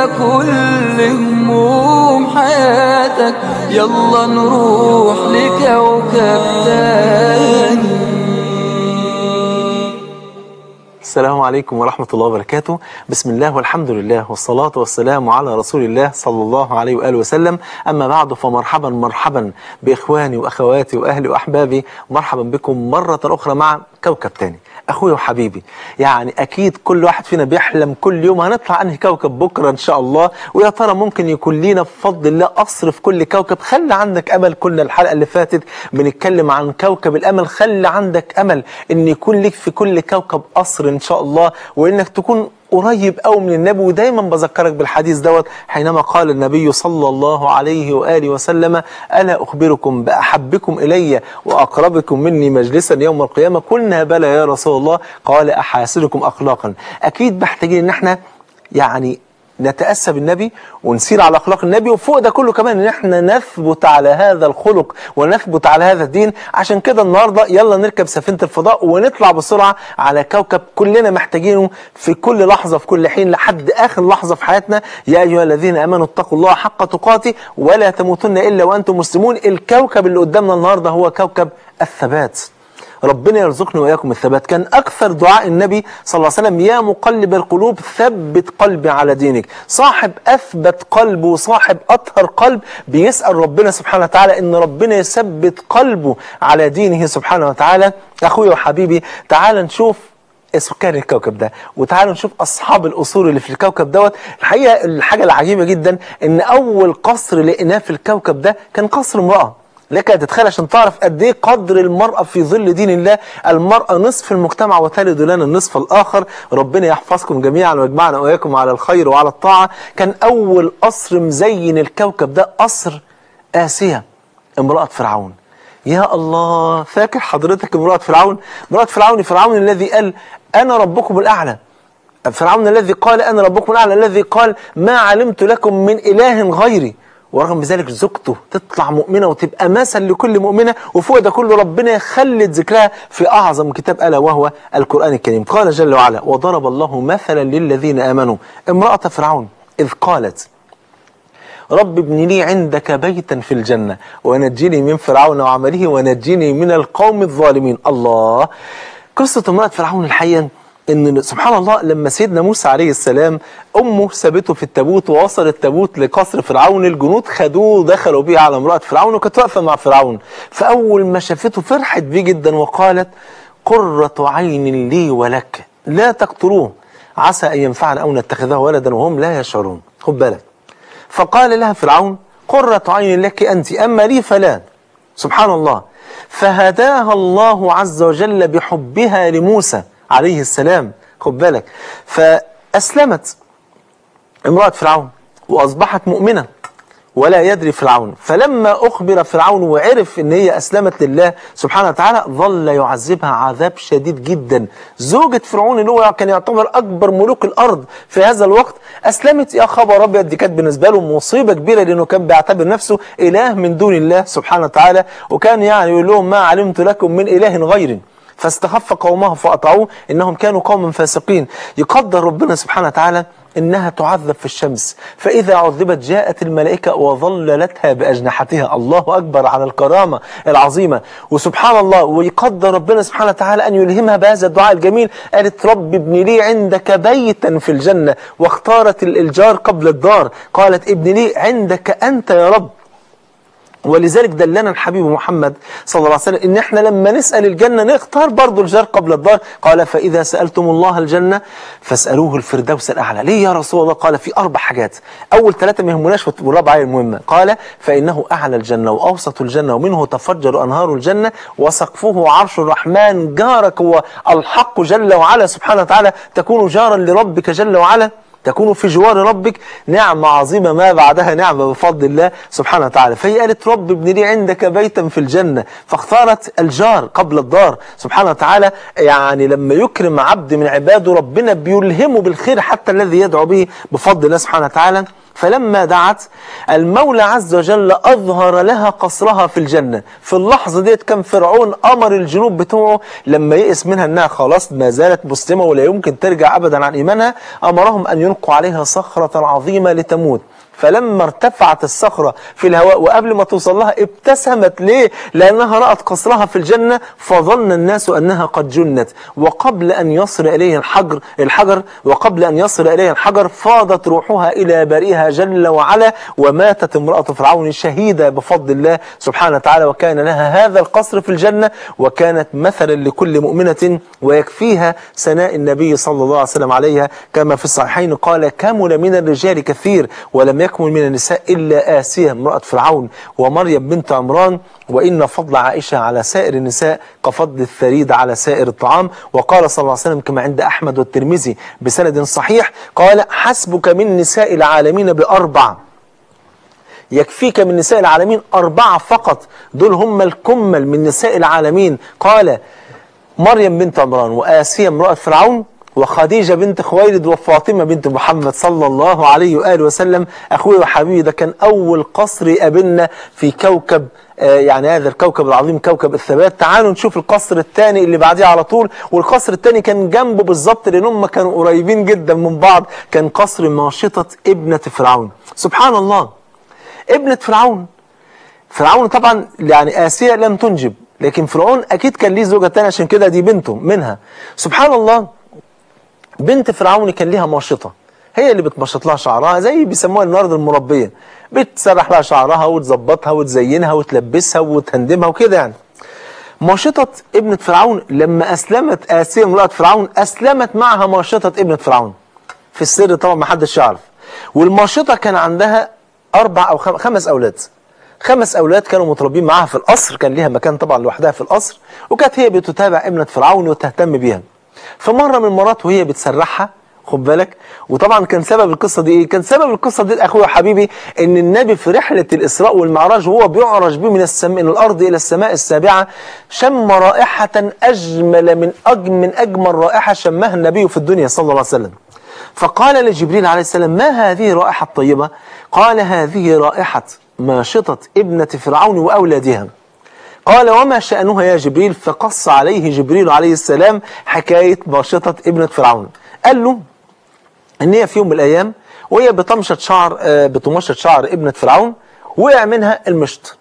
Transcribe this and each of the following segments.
كل هموم حياتك، يلا نروح لكوكب تاني. السلام عليكم ورحمة الله وبركاته. بسم الله والحمد لله والصلاة والسلام على رسول الله صلى الله عليه وآله وسلم. أما بعد، فمرحبا مرحبا بإخواني وأخواتي وأهلي وأحبابي، مرحبا بكم مرة أخرى مع كوكب تاني. أخوي وحبيبي، يعني أكيد كل واحد فينا بيحلم كل يوم هنطلع أنهي كوكب بكرة إن شاء الله، ويا ترى ممكن يكون لينا بفضل الله قصر في كل كوكب. خلي عندك أمل. كنا الحلقة اللي فاتت بنتكلم عن كوكب الأمل. خلي عندك أمل إن يكون لك في كل كوكب قصر إن شاء الله، وإنك تكون قريب قوي من النبي. ودايما بذكرك بالحديث دوت حينما قال النبي صلى الله عليه وآله وسلم: ألا أخبركم بأحبكم إلي وأقربكم مني مجلسا يوم القيامة؟ قلنا بلى يا رسول الله. قال: أحاسنكم أخلاقا. أكيد محتاجين إن احنا يعني نتأسى بالنبي ونسير على أخلاق النبي، وفوق ده كله كمان إن احنا نثبت على هذا الخلق ونثبت على هذا الدين. عشان كده النهاردة يلا نركب سفينة الفضاء ونطلع بسرعة على كوكب كلنا محتاجينه في كل لحظة في كل حين لحد آخر لحظة في حياتنا. يا أيها الذين آمنوا اتقوا الله حق تقاته ولا تموتن إلا وأنتم مسلمون. الكوكب اللي قدامنا النهاردة هو كوكب الثبات. ربنا يرزقني وإياكم الثبات. كان أكثر دعاء النبي صلى الله عليه وسلم: يا مقلب القلوب ثبت قلبي على دينك. صاحب أثبت قلب وصاحب أطهر قلب بيسأل ربنا سبحانه وتعالى إن ربنا يثبت قلبه على دينه سبحانه وتعالى. أخوي وحبيبي، تعال نشوف سكان الكوكب ده، وتعالوا نشوف أصحاب الأصول اللي في الكوكب دوت. الحقيقة الحاجة العجيبة جدا إن أول قصر لقيناه في الكوكب ده كان قصر امرأة. لك أن تتخيل عشان تعرف قد ايه قدر المرأة في ظل دين الله. المرأة نصف المجتمع وتلد لنا النصف الآخر. ربنا يحفظكم جميعا ويجمعنا وإياكم على الخير وعلى الطاعة. كان أول قصر مزين الكوكب ده قصر آسيا، امرأة فرعون. يا الله، فاكر حضرتك امرأة فرعون؟ امرأة فرعون الذي قال: أنا ربكم الأعلى. فرعون الذي قال: أنا ربكم الأعلى، الذي قال: ما علمت لكم من إله غيري. ورغم ذلك زوجته تطلع مؤمنة وتبقى مثل لكل مؤمنة، وفوق ده كله ربنا يخلد ذكرها في أعظم كتاب ألا وهو القرآن الكريم. قال جل وعلا: وضرب الله مثلا للذين آمنوا امرأة فرعون إذ قالت: رب ابن لي عندك بيتا في الجنة ونجني من فرعون وعمله ونجني من القوم الظالمين. الله، قصة امرأة فرعون الحقيقة إن سبحان الله لما سيدنا موسى عليه السلام أمه سابته في التابوت ووصل التابوت لقصر فرعون، الجنود خدوه ودخلوا بيه على امرأة فرعون وكانت واقفة مع فرعون. فأول ما شافته فرحت بيه جدا وقالت: قرة عين لي ولك لا تقتلوه عسى أن ينفعنا أو نتخذه ولدا وهم لا يشعرون. خد بالك. فقال لها فرعون: قرة عين لك أنت أما لي فلا. سبحان الله. فهداها الله عز وجل بحبها لموسى عليه السلام. خد بالك. فأسلمت امرأة فرعون وأصبحت مؤمنة ولا يدري فرعون. فلما أخبر فرعون وعرف ان هي أسلمت لله سبحانه وتعالى ظل يعذبها عذاب شديد جدا. زوجة فرعون اللي هو كان يعتبر أكبر ملوك الأرض في هذا الوقت أسلمت. يا خبر أبيض، دي كانت بالنسبة له مصيبة كبيرة، لأنه كان بيعتبر نفسه إله من دون الله سبحانه وتعالى، وكان يعني يقول لهم: ما علمت لكم من إله غيري. فاستخف قومه فأطاعوه إنهم كانوا قوما فاسقين. يقدر ربنا سبحانه وتعالى إنها تعذب في الشمس، فإذا عذبت جاءت الملائكة وظللتها بأجنحتها. الله أكبر على الكرامة العظيمة. وسبحان الله، ويقدر ربنا سبحانه وتعالى أن يلهمها بهذا الدعاء الجميل. قالت: رب ابن لي عندك بيتا في الجنة، واختارت الجار قبل الدار. قالت: ابن لي عندك أنت يا رب. ولذلك دلنا الحبيب محمد صلى الله عليه وسلم ان احنا لما نسأل الجنة نختار برضو الجار قبل الدار. قال: فإذا سألتم الله الجنة فاسألوه الفردوس الأعلى. ليه يا رسول الله؟ قال: في 4 حاجات. أول 3 ما يهمناش والرابعة المهمة. قال: فإنه أعلى الجنة وأوسط الجنة ومنه تفجر أنهار الجنة وسقفه عرش الرحمن. جارك هو الحق جل وعلا سبحانه وتعالى، تكون جارا لربك جل وعلا، تكون في جوار ربك. نعمة عظيمة ما بعدها نعمة بفضل الله سبحانه وتعالى. فهي قالت: رب ابن لي عندك بيتا في الجنة، فاختارت الجار قبل الدار سبحانه وتعالى. يعني لما يكرم عبد من عباده ربنا بيلهمه بالخير حتى الذي يدعو به بفضل الله سبحانه وتعالى. فلما دعت المولى عز وجل أظهر لها قصرها في الجنة. في اللحظة ديت كان فرعون أمر الجنوب بتوعه لما يئس منها أنها خلاص ما زالت مسلمة ولا يمكن ترجع أبدا عن إيمانها، أمرهم أن ألقوا عليها صخرة عظيمة لتموت. فلما ارتفعت الصخرة في الهواء وقبل ما توصل لها ابتسمت. ليه؟ لأنها رأت قصرها في الجنة فظن الناس أنها قد جنت. وقبل أن يصل إليه الحجر وقبل أن يصل إليه الحجر فاضت روحها إلى بريها جل وعلا، وماتت امرأة فرعون شهيدة بفضل الله سبحانه وتعالى، وكان لها هذا القصر في الجنة، وكانت مثلا لكل مؤمنة. ويكفيها ثناء النبي صلى الله عليه وسلم عليها كما في الصحيحين قال: كمل من الرجال كثير ولم يكمل من النساء إلا آسية امرأة فرعون ومريم بنت عمران، وإن فضل عائشة على سائر النساء كفضل الثريد على سائر الطعام. وقال صلى الله عليه وسلم كما عند أحمد والترمذي بسند صحيح قال: حسبك من نساء العالمين بأربع، يكفيك من نساء العالمين 4 فقط، دول هم الكمل من نساء العالمين. قال: مريم بنت عمران وآسية امرأة فرعون وخديجة بنت خويلد وفاطمة بنت محمد صلى الله عليه وآله وسلم. أخوي وحبيبي، ده كان أول قصر يقابلنا في كوكب يعني هذا الكوكب العظيم كوكب الثبات. تعالوا نشوف القصر الثاني اللي بعديه على طول، والقصر الثاني كان جنبه بالظبط لأن هم كانوا قريبين جدا من بعض. كان قصر ماشطة ابنة فرعون. سبحان الله، ابنة فرعون طبعا يعني آسيا لم تنجب، لكن فرعون أكيد كان ليه زوجة تانية عشان كده دي بنته منها. سبحان الله، بنت فرعون كان ليها ماشطة، هي اللي بتمشط لها شعرها زي بيسموها النهارده المربية، بتسرح لها شعرها وتظبطها وتزينها وتلبسها وتهندمها وكده يعني. ماشطة ابنة فرعون لما أسلمت آسيا امرأة فرعون أسلمت معها ماشطة ابنة فرعون في السر طبعا ما حدش يعرف. والماشطة كان عندها 4 أو 5 أولاد. 5 أولاد كانوا متربين معاها في القصر، كان ليها مكان طبعا لوحدها في القصر، وكانت هي بتتابع ابنة فرعون وتهتم بيها. فمرة من المرات وهي بتسرحها، خد بالك، وطبعا كان سبب القصة دي ايه؟ كان سبب القصة دي اخويا وحبيبي ان النبي في رحلة الاسراء والمعراج وهو بيعرج بيه من الارض الى السماء السابعة شم رائحة اجمل من اجمل رائحة شمها النبي في الدنيا صلى الله عليه وسلم. فقال لجبريل عليه السلام: ما هذه الرائحة الطيبة؟ قال: هذه رائحة ماشطة ابنة فرعون وأولادها. قال: وما شأنها يا جبريل؟ فقص عليه جبريل عليه السلام حكاية ماشطة ابنة فرعون. قال له ان هي في يوم من الأيام وهي بتمشط شعر ابنة فرعون وقع منها المشط،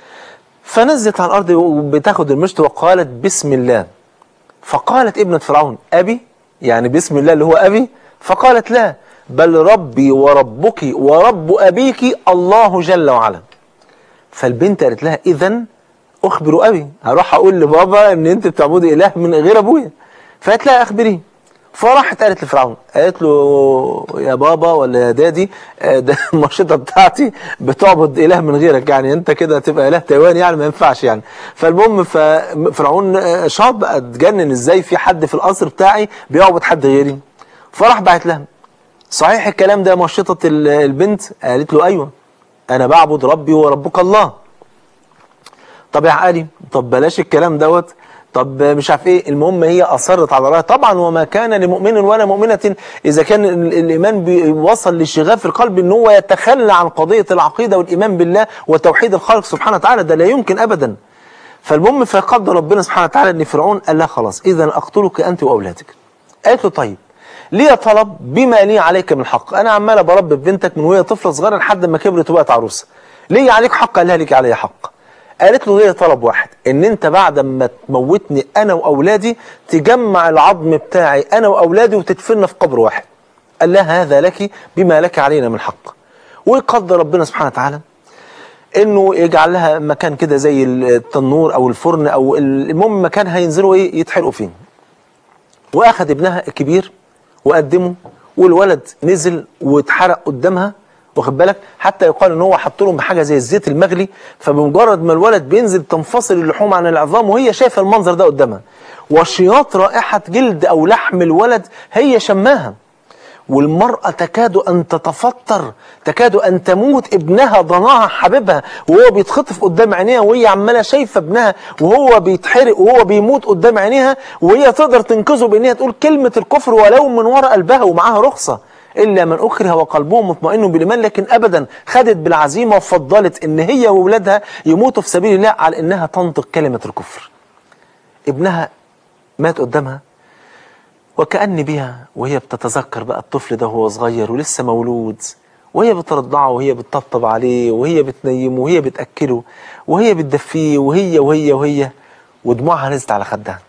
فنزلت على الأرض وبتاخد المشط وقالت: بسم الله. فقالت ابنة فرعون: أبي؟ يعني بسم الله اللي هو أبي؟ فقالت: لا، بل ربي وربك ورب أبيك الله جل وعلا. فالبنت قالت لها: إذن أخبر أبي، هروح أقول لبابا إن أنت بتعبدي إله من غير أبويا. فقالت لها: أخبري. فراحت قالت لفرعون، قالت له: يا بابا ولا يا دادي، ده الماشطة بتاعتي بتعبد إله من غيرك، يعني أنت كده تبقى إله تايواني يعني ما ينفعش يعني. فالمهم فرعون شاط بقى، اتجنن إزاي في حد في القصر بتاعي بيعبد حد غيري. فراح بعت لها: صحيح الكلام ده ماشطة البنت؟ قالت له: أيوة، أنا بعبد ربي وربك الله. طب يا عقلي، طب بلاش الكلام دوت، طب مش عارف ايه. المهم هي أصرت على رأيها طبعا. وما كان لمؤمن ولا مؤمنة إذا كان الإيمان بيوصل لشغاف القلب إن هو يتخلى عن قضية العقيدة والإيمان بالله وتوحيد الخالق سبحانه وتعالى، ده لا يمكن أبدا. فالمهم فقدر ربنا سبحانه وتعالى إن فرعون قال لها: خلاص إذا أقتلك أنت وأولادك. قالت له: طيب ليه طلب بما لي عليك من حق، أنا عمالة بربي بنتك من وهي طفلة صغيرة لحد ما كبرت وبقت عروسة، ليه عليك حق؟ قال لها: ليك علي حق. قالت له: ليه طلب واحد، ان انت بعد ما تموتني انا واولادي تجمع العظم بتاعي انا واولادي وتدفننا في قبر واحد. قال لها: هذا لك بما لك علينا من حق. ويقدر ربنا سبحانه وتعالى انه يجعل لها مكان كده زي التنور او الفرن او المهم مكان هينزلوا ايه يتحرقوا فيه. واخذ ابنها الكبير وقدمه، والولد نزل واتحرق قدامها، واخد بالك، حتى يقال ان هو حط لهم حاجه زي الزيت المغلي، فبمجرد ما الولد بينزل تنفصل اللحوم عن العظام وهي شايفه المنظر ده قدامها، وشياط رائحه جلد او لحم الولد هي شماها، والمرأة تكاد أن تتفطر، تكاد أن تموت، ابنها ضناها حبيبها وهو بيتخطف قدام عينيها، وهي عمالة شايفة ابنها وهو بيتحرق وهو بيموت قدام عينيها، وهي تقدر تنقذه بأنها تقول كلمة الكفر ولو من وراء قلبها ومعاها رخصة، إلا من أكره وقلبه مطمئن بالإيمان. لكن أبدا خدت بالعزيمة وفضلت إن هي وولادها يموتوا في سبيل الله على إنها تنطق كلمة الكفر. ابنها مات قدامها، وكأن بها وهي بتتذكر بقى الطفل ده وهو صغير ولسه مولود، وهي بترضعه وهي بتطبطب عليه وهي بتنيمه وهي بتأكله وهي بتدفيه وهي ودموعها نزلت على خدها.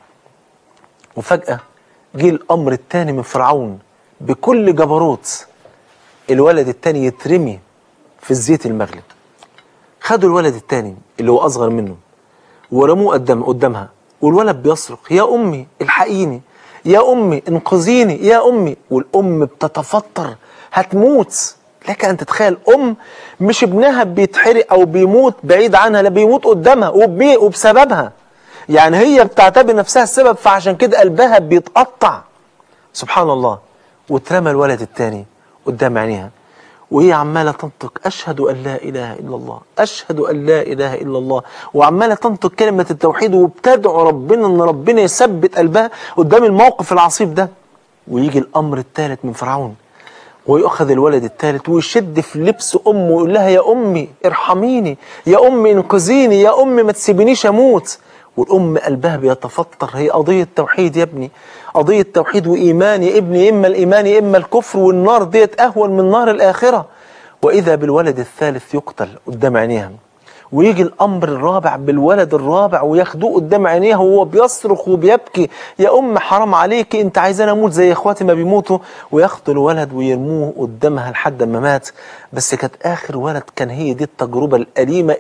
وفجأة جه الأمر التاني من فرعون بكل جبروت، الولد التاني يترمي في الزيت المغلي. خدوا الولد التاني اللي هو أصغر منه ورموه قدامها، والولد بيصرخ يا أمي الحقيني، يا أمي انقذيني، يا أمي. والأم بتتفطر هتموت. لك أن تتخيل أم مش ابنها بيتحرق أو بيموت بعيد عنها، لا بيموت قدامها وبسببها. يعني هي بتعتبر نفسها السبب، فعشان كده قلبها بيتقطع. سبحان الله. واترمى الولد التاني قدام عينيها وهي عمالة تنطق أشهد أن لا إله إلا الله، أشهد أن لا إله إلا الله، وعمالة تنطق كلمة التوحيد وبتدعو ربنا أن ربنا يثبت قلبها قدام الموقف العصيب ده. ويجي الأمر الثالث من فرعون ويأخذ الولد الثالث ويشد في لبس أمه ويقول لها يا أمي ارحميني، يا أمي انقذيني، يا أمي ما تسيبنيش أموت. والأم قلبها بيتفطر، هي قضية توحيد يا ابني، قضية توحيد وإيمان يا ابني، إما الإيمان يا إما الكفر، والنار ديت أهون من نار الآخرة. وإذا بالولد الثالث يقتل قدام عينيها. ويجي الأمر الرابع بالولد الرابع وياخدوه قدام عينيها وهو بيصرخ وبيبكي يا أم حرام عليكي، أنت عايزاني أموت زي إخواتي ما بيموتوا. وياخدوا الولد ويرموه قدامها لحد ما مات. بس كانت آخر ولد، كان هي دي التجربة الأليمة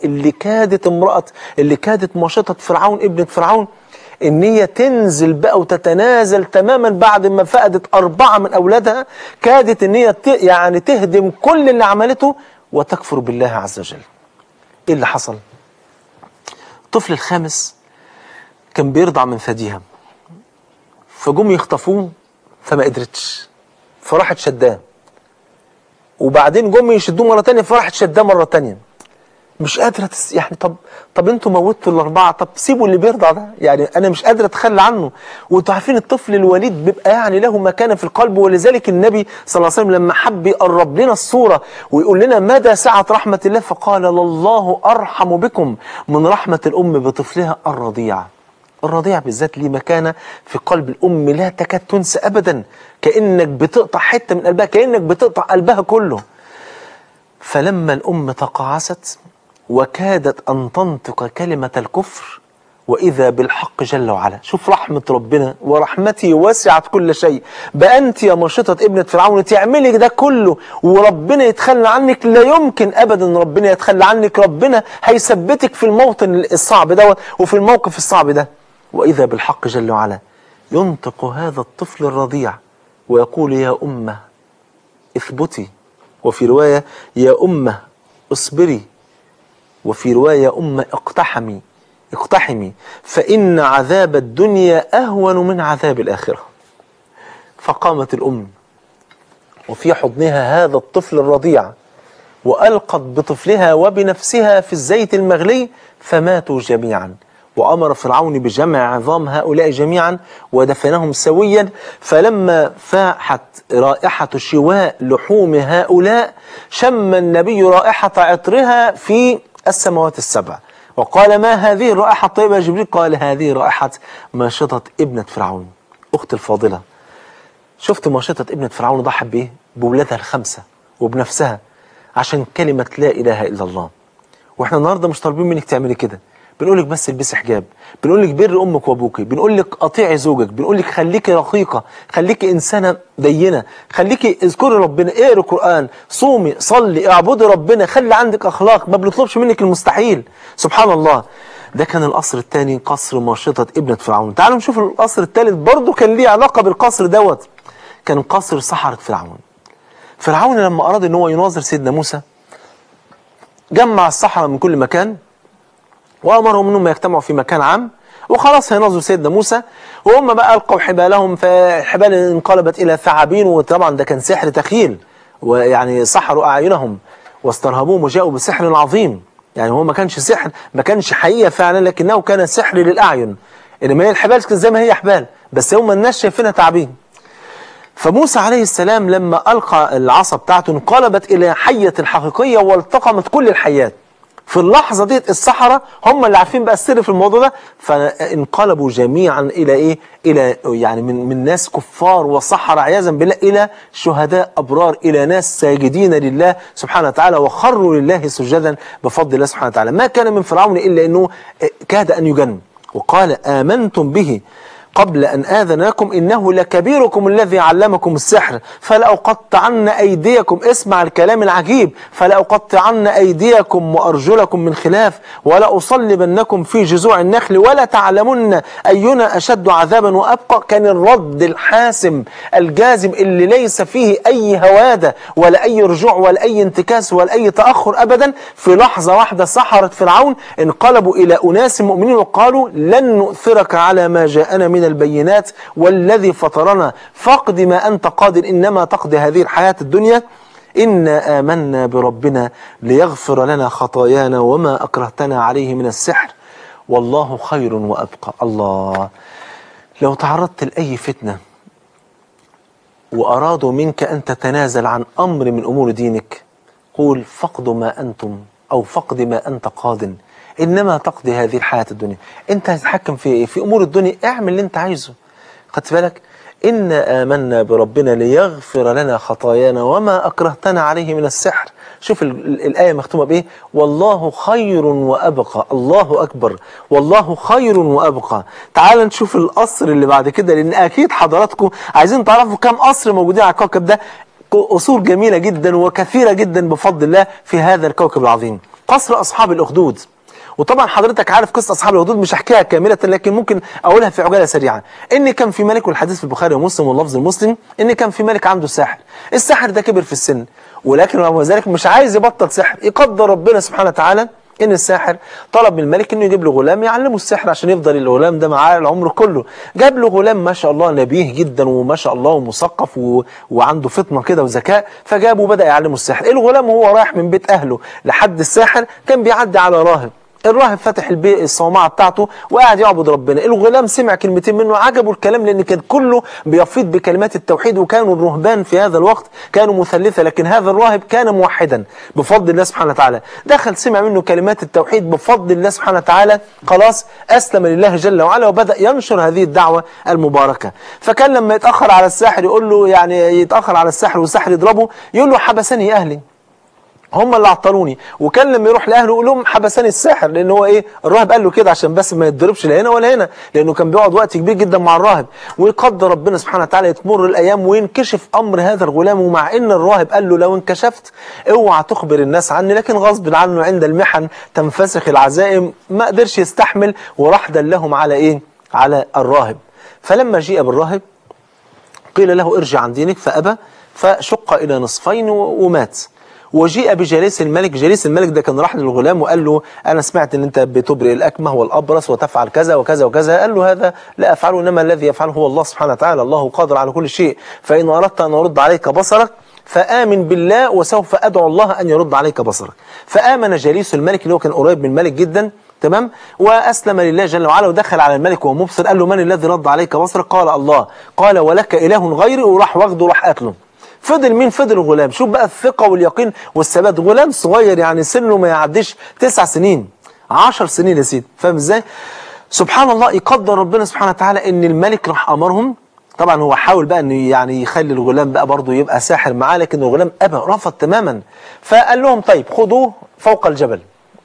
اللي كادت ماشطة فرعون ابنة فرعون إن هي تنزل بقى وتتنازل تماما بعد ما فقدت 4 من أولادها. كادت إن هي يعني تهدم كل اللي عملته وتكفر بالله عز وجل. ايه اللي حصل؟ الطفل الخامس كان بيرضع من ثديها، فجم يخطفوه فما قدرتش فراحت شداه، وبعدين جم يشدوه مرة تانية فراحت شداه مرة تانية. مش قادرة يعني طب انتوا موتوا ال4، طب سيبوا اللي بيرضع ده، يعني انا مش قادرة اتخلى عنه. وانتوا عارفين الطفل الوليد بيبقى يعني له مكانة في القلب، ولذلك النبي صلى الله عليه وسلم لما حب يقرب لنا الصورة ويقول لنا مدى سعة رحمة الله فقال لله أرحم بكم من رحمة الأم بطفلها الرضيع. الرضيع بالذات ليه مكانة في قلب الأم لا تكاد تنسى أبدا، كأنك بتقطع حتة من قلبها، كأنك بتقطع قلبها كله. فلما الأم تقاعست وكادت أن تنطق كلمة الكفر وإذا بالحق جل وعلا. شوف رحمة ربنا، ورحمتي وسعت كل شيء. بقى أنت يا ماشطة ابنة فرعون تعملي ده كله وربنا يتخلى عنك؟ لا يمكن أبدا ربنا يتخلى عنك، ربنا هيثبتك في الموطن الصعب دوت وفي الموقف الصعب ده. وإذا بالحق جل وعلا ينطق هذا الطفل الرضيع ويقول يا أمه اثبتي، وفي رواية يا أمه اصبري، وفي رواية يا أمه اقتحمي فإن عذاب الدنيا أهون من عذاب الآخرة. فقامت الأم وفي حضنها هذا الطفل الرضيع وألقت بطفلها وبنفسها في الزيت المغلي فماتوا جميعا. وأمر فرعون بجمع عظام هؤلاء جميعا ودفنهم سويا. فلما فاحت رائحة شواء لحوم هؤلاء شم النبي رائحة عطرها في السماوات السبع وقال ما هذه الرائحة الطيبة يا جبريل؟ قال هذه رائحة ماشطة ابنة فرعون. أخت الفاضلة، شفت ماشطة ابنة فرعون ضحت بإيه؟ بولادها ال5 وبنفسها عشان كلمة لا إله إلا الله. وإحنا النهاردة مش طالبين منك تعملي كده، بنقولك بس البسي حجاب، بنقولك بر أمك وأبوك، بنقولك أطيعي زوجك، بنقولك خليكي رقيقة، خليكي إنسانة دينة، خليكي اذكري ربنا، اقري قرآن، صومي، صلي، اعبدي ربنا، خلي عندك أخلاق، ما بنطلبش منك المستحيل. سبحان الله. ده كان القصر الثاني، قصر ماشطة ابنة فرعون. تعالوا نشوف القصر الثالث، برضه كان ليه علاقة بالقصر دوت. كان قصر سحرة فرعون. فرعون لما أراد ان هو يناظر سيدنا موسى جمع السحرة من كل مكان وأمرهم أنهم يجتمعوا في مكان عام وخلاص هيناظروا سيدنا موسى. وهم بقى ألقوا حبالهم، فالحبال انقلبت إلى ثعابين، وطبعا ده كان سحر تخيل، ويعني سحروا أعينهم واسترهبوهم وجاءوا بسحر عظيم. يعني هو ما كانش سحر، ما كانش حقيقة فعلا، لكنه كان سحر للأعين. إنما هي الحبال زي ما هي حبال، بس هم الناس شايفينها تعابين. فموسى عليه السلام لما ألقى العصا بتاعته انقلبت إلى حية حقيقية والتقمت كل الحيات. في اللحظة ديت السحرة هم اللي عارفين بقى السر في الموضوع ده، فانقلبوا جميعا إلى إيه؟ إلى يعني من ناس كفار وسحرة عياذا بالله إلى شهداء أبرار، إلى ناس ساجدين لله سبحانه وتعالى وخروا لله سجدا بفضل الله سبحانه وتعالى. ما كان من فرعون إلا أنه كاد أن يجن، وقال آمنتم به قبل أن آذن لكم إنه لكبيركم الذي علمكم السحر فلأقطعن أيديكم، اسمع الكلام العجيب، فلأقطعن أيديكم وأرجلكم من خلاف ولأصلبنكم في جذوع النخل ولا تعلمن أينا أشد عذابا وأبقى. كان الرد الحاسم الجازم اللي ليس فيه أي هوادة ولا أي رجوع ولا أي انتكاس ولا أي تأخر أبدا. في لحظة واحدة سحرة فرعون انقلبوا إلى أناس مؤمنين وقالوا لن نؤثرك على ما جاءنا من البينات والذي فطرنا فاقض ما أنت قادر إنما تقضي هذه الحياة الدنيا إنا آمنا بربنا ليغفر لنا خطايانا وما أكرهتنا عليه من السحر والله خير وأبقى. الله، لو تعرضت لأي فتنة وأرادوا منك أن تتنازل عن أمر من أمور دينك، قول فقد ما أنتم أو فقد ما أنت قادر إنما تقضي هذه الحياة الدنيا. أنت هتتحكم في إيه؟ في أمور الدنيا، اعمل اللي أنت عايزه. خدت بالك؟ إنا آمنا بربنا ليغفر لنا خطايانا وما أكرهتنا عليه من السحر. شوف الآية مختومة بإيه؟ والله خير وأبقى. الله أكبر، والله خير وأبقى. تعال نشوف القصر اللي بعد كده، لأن أكيد حضراتكم عايزين تعرفوا كم قصر موجودين على الكوكب ده. قصور جميلة جدا وكثيرة جدا بفضل الله في هذا الكوكب العظيم. قصر أصحاب الأخدود، وطبعا حضرتك عارف قصة أصحاب الأخدود، مش هحكيها كاملة لكن ممكن أقولها في عجالة سريعة. إن كان في ملك، والحديث في البخاري ومسلم واللفظ المسلم، إن كان في ملك عنده ساحر. الساحر ده كبر في السن، ولكن رغم ذلك مش عايز يبطل سحر. يقدر ربنا سبحانه وتعالى إن الساحر طلب من الملك إنه يجيب له غلام يعلمه السحر عشان يفضل الغلام ده معاه العمر كله. جاب له غلام ما شاء الله نبيه جدا وما شاء الله ومثقف وعنده فطنة كده وذكاء، فجابه وبدأ يعلمه السحر. الغلام وهو رايح من بيت أهله لحد الساحر كان بيعدي على راهب. الراهب فتح الصومعة بتاعته وقاعد يعبد ربنا. الغلام سمع كلمتين منه عجبه الكلام، لأن كان كله بيفيض بكلمات التوحيد، وكانوا الرهبان في هذا الوقت كانوا مثلثة، لكن هذا الراهب كان موحدا بفضل الله سبحانه وتعالى. دخل سمع منه كلمات التوحيد بفضل الله سبحانه وتعالى، خلاص أسلم لله جل وعلا وبدأ ينشر هذه الدعوة المباركة. فكان لما يتأخر على الساحر يقول له، يعني يتأخر على الساحر والساحر يضربه، يقول له حبسني أهلي، هم اللي عطلوني. وكان لما يروح لاهله يقول لهم حبسني الساحر، لان هو ايه، الراهب قال له كده عشان بس ما يتضربش لا هنا ولا هنا، لانه كان بيقعد وقت كبير جدا مع الراهب. ويقدر ربنا سبحانه وتعالى تمر الايام وينكشف امر هذا الغلام، ومع ان الراهب قال له لو انكشفت اوعى تخبر الناس عني، لكن غصب عنه عند المحن تنفسخ العزائم، ما قدرش يستحمل وراح دلهم على ايه، على الراهب. فلما جيء بالراهب قيل له ارجع عن دينك فابى، فشق الى نصفين ومات. وجيء بجليس الملك. جليس الملك ده كان راح للغلام وقال له أنا سمعت أن أنت بتبرئ الأكمه والأبرص وتفعل كذا وكذا وكذا. قال له هذا لا أفعله، إنما الذي يفعله هو الله سبحانه وتعالى، الله قادر على كل شيء، فإن أردت أن أرد عليك بصرك فآمن بالله وسوف أدعو الله أن يرد عليك بصرك. فآمن جليس الملك اللي هو كان قريب من الملك جدا، تمام، وأسلم لله جل وعلا ودخل على الملك وهو مبصر. قال له من الذي رد عليك بصرك؟ قال الله. قال ولك إله غيري، وراح واخده راح قتله. فضل مين؟ فضل الغلام. شوف بقى الثقة واليقين والثبات. غلام صغير يعني سنه ما يعديش 9 سنين 10 سنين يا سيدي، فاهم ازاي؟ سبحان الله. يقدر ربنا سبحانه وتعالى ان الملك راح امرهم. طبعا هو حاول بقى انه يعني يخلي الغلام بقى برضه يبقى ساحر معاه، لكن الغلام ابى، رفض تماما. فقال لهم طيب خذوه فوق الجبل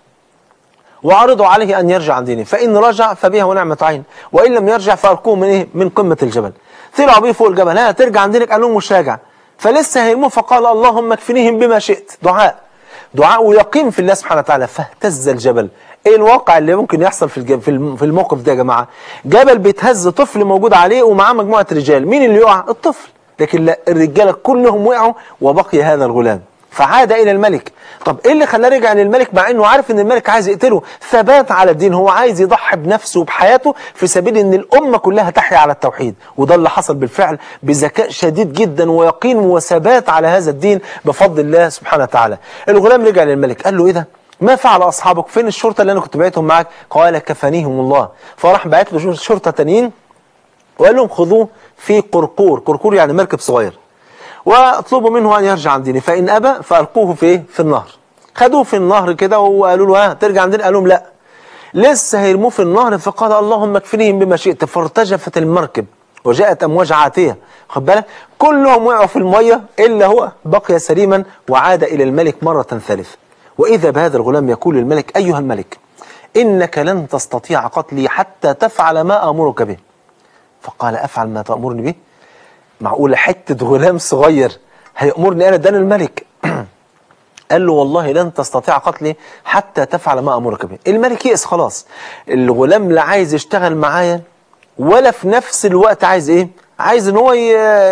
وعرضوا عليه ان يرجع عن دينه، فان رجع فبها ونعمة عين، وان لم يرجع فالقوه من ايه؟ من قمة الجبل. طلعوا بيه فوق الجبل. ها ترجع عن دينك؟ قال لهم مش راجع. فلسه هيرموه فقال اللهم اكفنيهم بما شئت. دعاء ويقين في الله سبحانه وتعالى. فاهتز الجبل. ايه الواقع اللي ممكن يحصل في الموقف ده يا جماعه؟ جبل بيتهز، طفل موجود عليه ومعاه مجموعه رجال، مين اللي يقع؟ الطفل. لكن لا، الرجاله كلهم وقعوا وبقي هذا الغلام. فعاد الى الملك. طب ايه اللي خلاه رجع للملك مع انه عارف ان الملك عايز يقتله؟ ثبات على الدين، هو عايز يضحي بنفسه وبحياته في سبيل ان الامه كلها تحيا على التوحيد. وده اللي حصل بالفعل بذكاء شديد جدا ويقين وثبات على هذا الدين بفضل الله سبحانه وتعالى. الغلام رجع للملك قال له ايه ده؟ ما فعل اصحابك؟ فين الشرطه اللي انا كنت بعتهم معاك؟ قال كفانيهم الله. فراح بعت له شرطه تانيين وقال لهم خذوه في قرقور يعني مركب صغير، واطلبوا منه ان يرجع عن دينه، فان ابى فالقوه في النهر. خدوه في النهر كده وقالوا له ها ترجع عندنا، قال لهم لا، لسه هيرموه في النهر، فقال اللهم اكفنيهم بما شئت، فارتجفت المركب وجاءت امواج عاتيه، خد بالك، كلهم وقعوا في الميه الا هو بقي سليما وعاد الى الملك مره ثالثه. واذا بهذا الغلام يقول للملك: ايها الملك، انك لن تستطيع قتلي حتى تفعل ما امرك به. فقال: افعل ما تامرني به؟ معقوله حته غلام صغير هيامرني انا؟ ده انا الملك. قال له: والله لن تستطيع قتلي حتى تفعل ما امرك به. الملك يئس خلاص، الغلام لا عايز يشتغل معايا ولا في نفس الوقت عايز ايه؟ عايز ان هو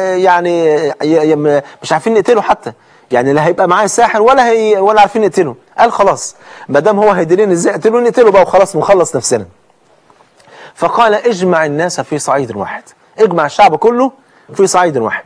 مش عارفين نقتله حتى، يعني لا هيبقى معايا ساحر ولا عارفين نقتله. قال خلاص ما دام هو هيدلني ازاي اقتله، نقتله بقى وخلاص ونخلص نفسنا. فقال: اجمع الناس في صعيد واحد، اجمع الشعب كله في صعيد واحد،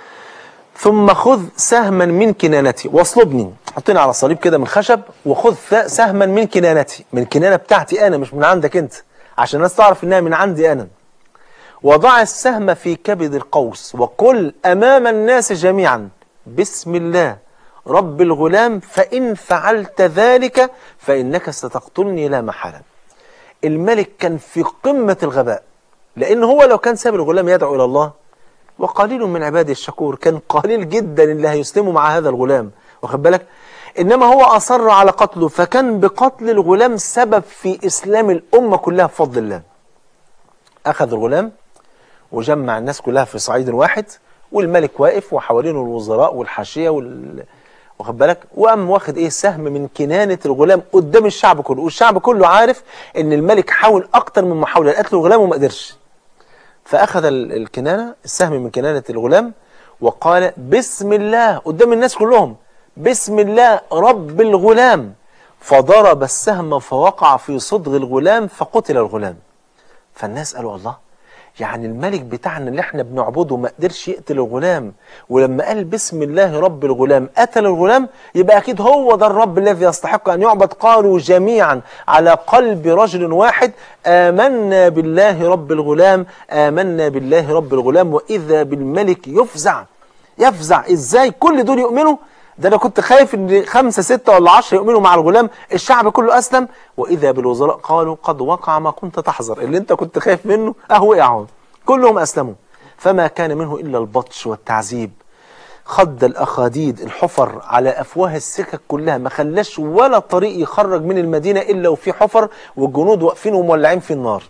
ثم خذ سهما من كنانتي واصلبني، حطيني على صليب كده من خشب، وخذ سهما من كنانتي، من الكنانه بتاعتي انا مش من عندك انت، عشان الناس تعرف انها من عندي انا. وضع السهم في كبد القوس وقل امام الناس جميعا: بسم الله رب الغلام، فان فعلت ذلك فانك ستقتلني لا محاله. الملك كان في قمه الغباء، لان هو لو كان ساب الغلام يدعو الى الله، وقليل من عبادي الشكور، كان قليل جدا اللي هيسلموا مع هذا الغلام، واخد بالك؟ انما هو اصر على قتله، فكان بقتل الغلام سبب في اسلام الامه كلها بفضل الله. اخذ الغلام وجمع الناس كلها في صعيد واحد، والملك واقف وحوالينه الوزراء والحاشيه واخد بالك، وقام واخد ايه؟ سهم من كنانه الغلام قدام الشعب كله، والشعب كله عارف ان الملك حاول اكتر من محاوله لقتل الغلام وما قدرش. فأخذ الكنانة، السهم من كنانة الغلام، وقال: بسم الله قدام الناس كلهم: بسم الله رب الغلام. فضرب السهم فوقع في صدغ الغلام فقتل الغلام. فالناس قالوا: الله، يعني الملك بتاعنا اللي احنا بنعبده ما قدرش يقتل الغلام، ولما قال بسم الله رب الغلام قتل الغلام، يبقى اكيد هو ده الرب الذي يستحق ان يعبد. قالوا جميعا على قلب رجل واحد: آمنا بالله رب الغلام، آمنا بالله رب الغلام. واذا بالملك يفزع، ازاي كل دول يؤمنوا؟ ده انا كنت خايف ان 5 6 ولا 10 يؤمنوا مع الغلام، الشعب كله اسلم. واذا بالوزراء قالوا: قد وقع ما كنت تحذر، اللي انت كنت خايف منه اهو وقع، كلهم اسلموا. فما كان منه الا البطش والتعذيب، خد الاخاديد الحفر على افواه السكك كلها، ما خلاش ولا طريق يخرج من المدينه الا وفي حفر، والجنود واقفين ومولعين في النار.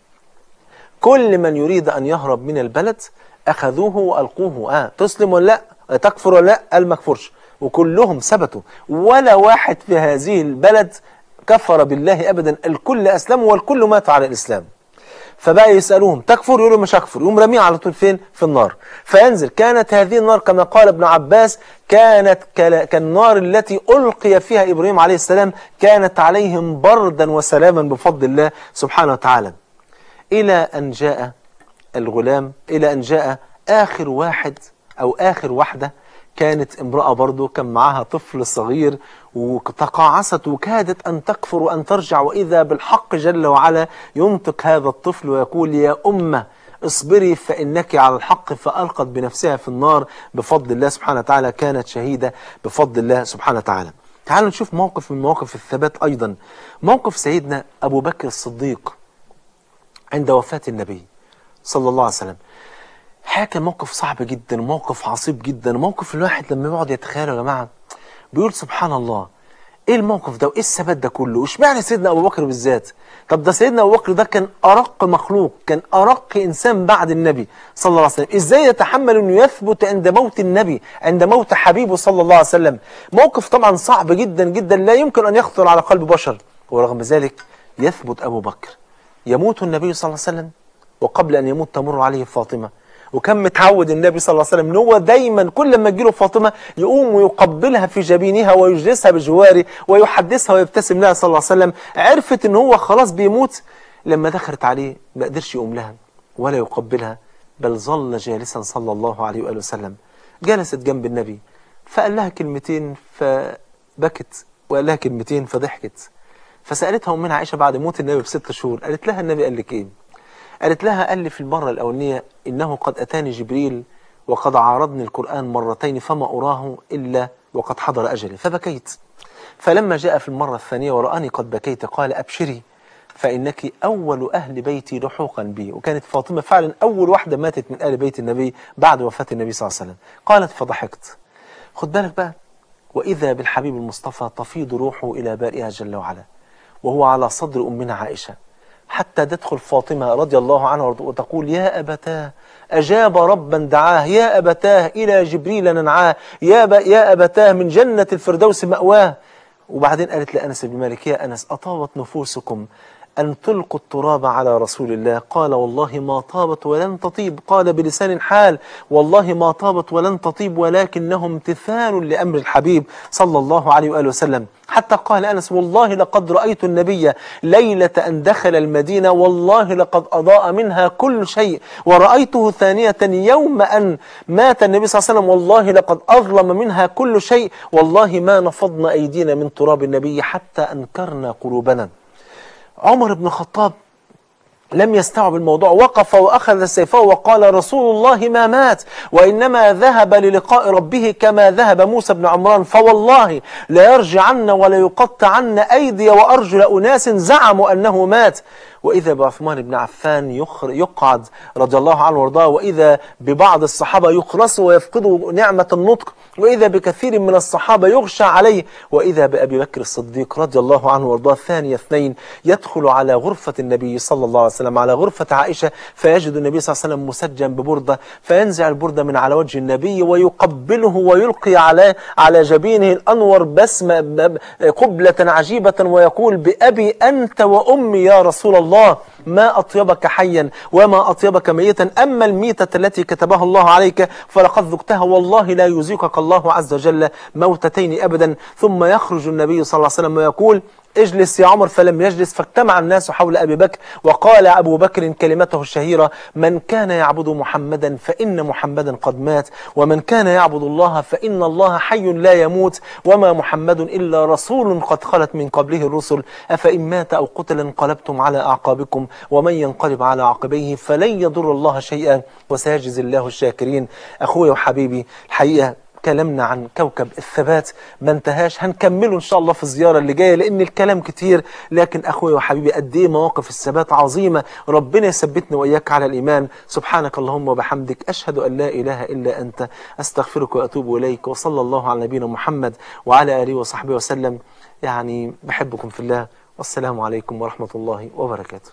كل من يريد ان يهرب من البلد اخذوه والقوه. تسلم ولا لا؟ تكفر ولا لا؟ قال ما كفرش، وكلهم ثبتوا، ولا واحد في هذه البلد كفر بالله ابدا، الكل اسلموا والكل مات على الاسلام. فبقى يسالوهم: تكفر؟ يقولوا مش هكفر، يقوم رميه على طول فين؟ في النار. فينزل. كانت هذه النار كما قال ابن عباس كانت كالنار التي القي فيها ابراهيم عليه السلام، كانت عليهم بردا وسلاما بفضل الله سبحانه وتعالى. الى ان جاء الغلام، الى ان جاء اخر واحد او اخر واحده، كانت امرأة برضو كان معها طفل صغير، وتقاعست وكادت أن تكفر وأن ترجع، وإذا بالحق جل وعلا ينطق هذا الطفل ويقول: يا أمة اصبري فإنك على الحق، فألقت بنفسها في النار بفضل الله سبحانه وتعالى، كانت شهيدة بفضل الله سبحانه وتعالى. تعالوا نشوف موقف من مواقف الثبات أيضا، موقف سيدنا أبو بكر الصديق عند وفاة النبي صلى الله عليه وسلم. حاجة موقف صعب جدا، موقف عصيب جدا، موقف الواحد لما يقعد يتخيله يا جماعة بيقول سبحان الله، ايه الموقف ده وايه الثبات ده كله؟ واشمعنى سيدنا ابو بكر بالذات؟ طب ده سيدنا ابو بكر ده كان ارق مخلوق، كان ارق انسان بعد النبي صلى الله عليه وسلم، ازاي يتحمل انه يثبت عند موت النبي، عند موت حبيبه صلى الله عليه وسلم؟ موقف طبعا صعب جدا جدا، لا يمكن ان يخطر على قلب بشر، ورغم ذلك يثبت ابو بكر. يموت النبي صلى الله عليه وسلم، وقبل ان يموت تمر عليه فاطمة، وكان متعود النبي صلى الله عليه وسلم ان هو دايما كل ما تجيله فاطمه يقوم ويقبلها في جبينها ويجلسها بجواره ويحدثها ويبتسم لها صلى الله عليه وسلم. عرفت ان هو خلاص بيموت، لما دخلت عليه ما قدرش يقوم لها ولا يقبلها، بل ظل جالسا صلى الله عليه واله وسلم. جلست جنب النبي فقال لها كلمتين فبكت، وقال لها كلمتين فضحكت. فسالتها امنا عائشه بعد موت النبي ب6 شهور، قالت لها: النبي قال لك ايه؟ قالت لها: قال لي في المرة الأولانية إنه قد أتاني جبريل وقد عارضني القرآن مرتين فما أراه إلا وقد حضر أجلي. فبكيت. فلما جاء في المرة الثانية ورآني قد بكيت قال أبشري فإنك أول أهل بيتي لحوقا بي. وكانت فاطمة فعلا أول واحدة ماتت من أهل بيت النبي بعد وفاة النبي صلى الله عليه وسلم. قالت فضحكت. خد بالك بقى، وإذا بالحبيب المصطفى تفيض روحه إلى بارئها جل وعلا وهو على صدر أمنا عائشة، حتى تدخل فاطمة رضي الله عنها وتقول يا أبتاه أجاب ربا دعاه، يا أبتاه إلى جبريل ننعاه، يا أبتاه من جنة الفردوس مأواه. وبعدين قالت لأنس بن مالك يا أنس أطابت نفوسكم أن تلقوا التراب على رسول الله؟ قال والله ما طابت ولن تطيب. قال بلسان حال والله ما طابت ولن تطيب ولكنه امتثال لأمر الحبيب صلى الله عليه وآله وسلم. حتى قال أنس والله لقد رأيت النبي ليلة أن دخل المدينة والله لقد أضاء منها كل شيء، ورأيته ثانية يوم أن مات النبي صلى الله عليه وسلم والله لقد أظلم منها كل شيء، والله ما نفضنا أيدينا من تراب النبي حتى أنكرنا قلوبنا. عمر بن الخطاب لم يستوعب الموضوع، وقف وأخذ سيفه وقال رسول الله ما مات وإنما ذهب للقاء ربه كما ذهب موسى بن عمران، فوالله لا يرجعن ولا يقطعن أيدي وأرجل أناس زعموا أنه مات. وإذا بعثمان بن عفان يقعد رضي الله عنه وارضاه، وإذا ببعض الصحابة يخرسوا ويفقدوا نعمة النطق، وإذا بكثير من الصحابة يغشى عليه، وإذا بأبي بكر الصديق رضي الله عنه وارضاه ثاني اثنين يدخل على غرفة النبي صلى الله عليه وسلم على غرفة عائشة فيجد النبي صلى الله عليه وسلم مسجى ببردة، فينزع البردة من على وجه النبي ويقبله ويلقي على جبينه الأنور بسمة قبلة عجيبة ويقول بأبي أنت وأمي يا رسول الله ما أطيبك حيا وما أطيبك ميتا، أما الميتة التي كتبها الله عليك فلقد ذقتها والله لا يذيقك الله عز وجل موتتين أبدا. ثم يخرج النبي صلى الله عليه وسلم ويقول اجلس يا عمر، فلم يجلس، فاجتمع الناس حول أبي بكر وقال أبو بكر كلمته الشهيرة من كان يعبد محمدا فإن محمدا قد مات، ومن كان يعبد الله فإن الله حي لا يموت، وما محمد إلا رسول قد خلت من قبله الرسل، أفإن مات أو قتل انقلبتم على أعقابكم ومن ينقلب على عقبيه فلن يضر الله شيئا وسيجزي الله الشاكرين. أخوي وحبيبي، الحقيقة كلامنا عن كوكب الثبات ما انتهاش، هنكمله إن شاء الله في الزيارة اللي جاية لأن الكلام كتير، لكن أخوي وحبيبي قد إيه مواقف الثبات عظيمة. ربنا يثبتنا وإياك على الإيمان. سبحانك اللهم وبحمدك أشهد أن لا إله إلا أنت أستغفرك وأتوب إليك، وصلى الله على نبينا محمد وعلى آله وصحبه وسلم. يعني بحبكم في الله، والسلام عليكم ورحمة الله وبركاته.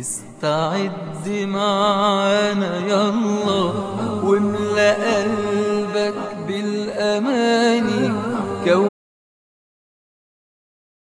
استعد معانا يلا واملأ قلبك بالأماني